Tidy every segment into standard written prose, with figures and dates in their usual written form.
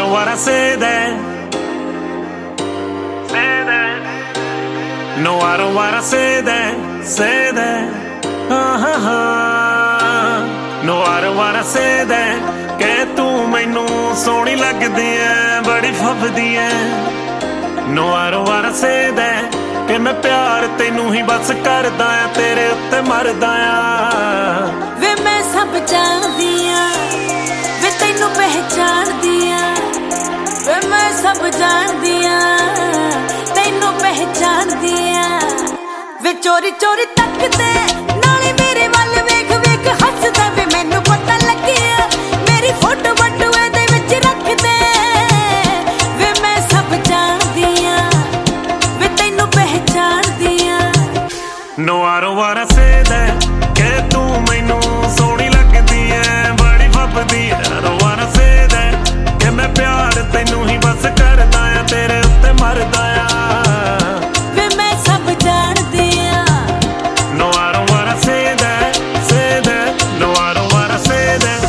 wanna say that. No, I don't wanna say that. No, I don't wanna say that. कि तू मैनू सोहनी लगदी ऐ, बड़ी फबदी ऐ. No, I don't wanna say that. कि मैं प्यार तैनू ही बस करदा आ, तेरे उत्ते मरदा आ. वे मैं सब जानदी आ, वे तैनू पहचानदी आ. वे मैं सब जानदी आ, तैनू पहचानदी आ. वे चोरी चोरी तकदे नाले मेरे वल वेख वेख हसदा. वे मैनू पता लगिया मेरी फोटो बटुए दे विच रखदे. वे मैं सब जानदी आ, वे तैनू पहचानदी आ. No, I don't wanna say that. कि तू मैनू सोहनी लगदी ऐ, बड़ी फबदी ऐ. I don't wanna say that. कि मैं प्यार तैनू ही बस करदा आ, तेरे उत्ते मरदा आ. वे मैं सब जानदी आ. No, I don't wanna say that. No, I don't wanna say that.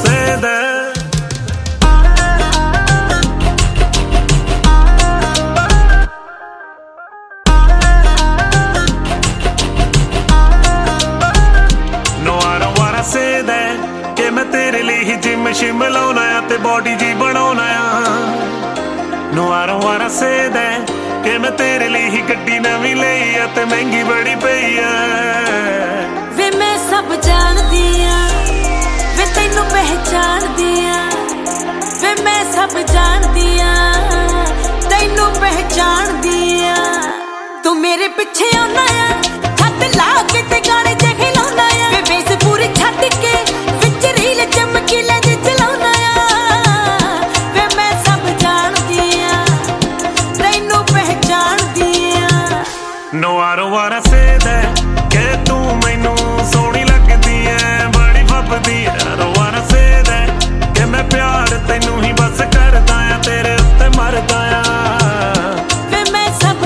No, I don't wanna say that. कि मैं तेरे लिए ही जिम शिम लाउना आ ते बॉडी जी बनाउना आ. No, I don't wanna say that. कि मैं तेरे लिए ही गड्डी नवीं लई आ ते महंगी बड़ी पई आ. वे मैं सब जानदी आ, वे तैनू पहचानदी आ. वे मैं सब जानदी आ, तैनू पहचानदी आ. तू मेरे पिछे आउना आ, छत ला के ते गाने जे खिलाउना आ. वे बेस पूरी छत के विच रील चमकीले जे चलाउना आ. वे मैं सब जानदी आ, तैनू पहचानदी आ. No, I don't wanna say that. कि तू मैनू सोहनी लगदी ऐ, बड़ी फबदी ऐ. I don't wanna say that. कि मैं प्यार तैनू ही बस करदा आ, तेरे उत्ते मरदा आ. वे मैं सब.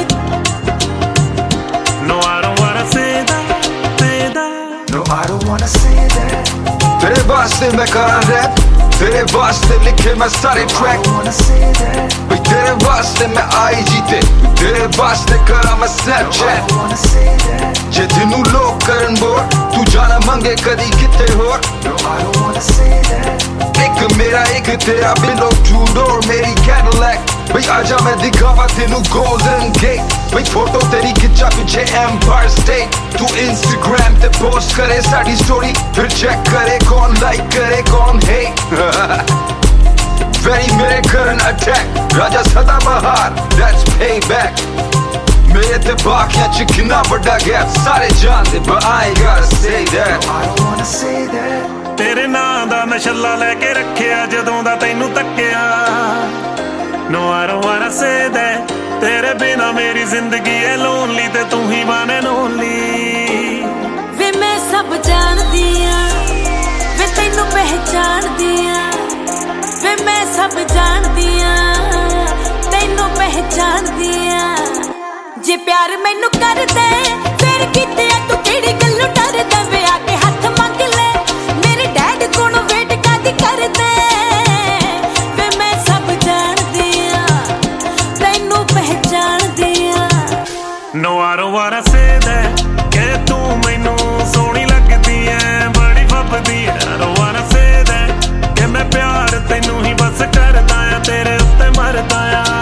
No, I don't wanna say that. No, I don't wanna say that. तेरे वास्ते मैं करा रैप, तेरे वास्ते लिखे मैं सारे ट्रैक. भाई तेरे वास्ते मैं IG ते, तेरे वास्ते करा मैं Snapchat. जे तेनू लोग करन बोर, तू जाना मंगे कदी किते होर. एक मेरा एक तेरा बिलो टू डोर मेरी Cadillac. भाई आजा मैं दिखावा तेनू Golden Gate. भाई फोटो तेरी खिंचा पीछे Empire State. तू Instagram ते पोस्ट करे साडी स्टोरी, फिर चेक करे कौन लाइक करे कौन hate. Very मेरे करन अटैक, राजा सदा बहार, that's payback. मेरे ते बाकियां च किन्ना बड़ा गैप, सारे जानदे but I ain't gotta say that. I don't wanna say that. तेरे नां दा मैं छल्ला लेके रखिया जदों दा तैनू तक्किया. No, I don't wanna say that. तेरे बिना मेरी जिंदगी है lonely ते तू ही one and only. वे मैं सब जानदी आ, वे तैनू पहचानदी आ. वे मैं सब जानदी आ, तैनू पहचानदी आ. जे प्यार मैनू कर दे फिर किते तू केड़ी गल्लों डरदा. वे आके हथ मंग ले मेरे डैड कोलों वेट कादी कर दे. वे मैं सब जानदी आ, तैनू पहचानदी आ. No, I don't wanna say that. कि तू मैनू सोहनी लगदी ऐ, बड़ी फबदी ऐ. I don't wanna say that. कि मैं प्यार तैनू ही बस करदा आ, तेरे उत्ते मरदा आ.